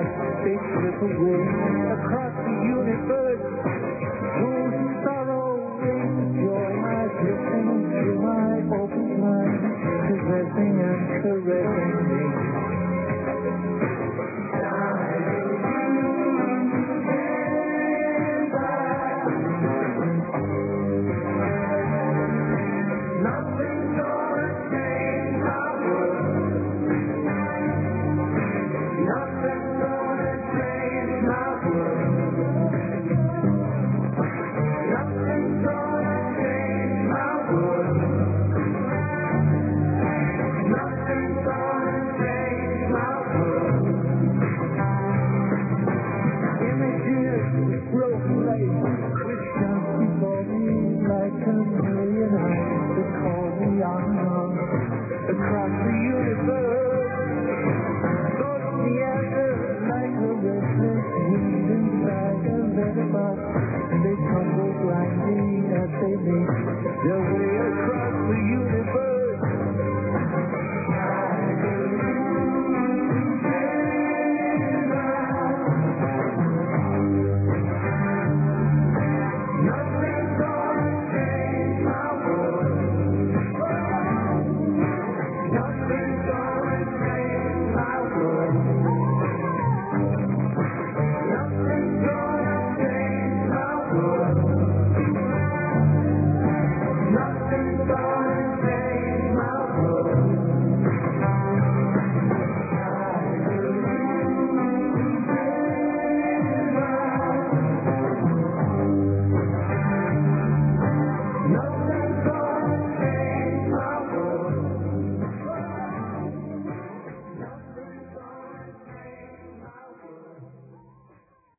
they slip away across the universe. Whose sorrow brings joy, I listen to my open mind, possessing and caressing me. Nothing's gonna change my world. Nothing's gonna change my world. Nothing's gonna change my world. Nothing's gonna change my world. Images with broken lights, which dance before me like a million eyes that call me on across the universe. Thoughts meander like a restless wind inside a letterbox. They tumble blindly as they make their way across the universe. Nothing's gonna change my world. Nothing's gonna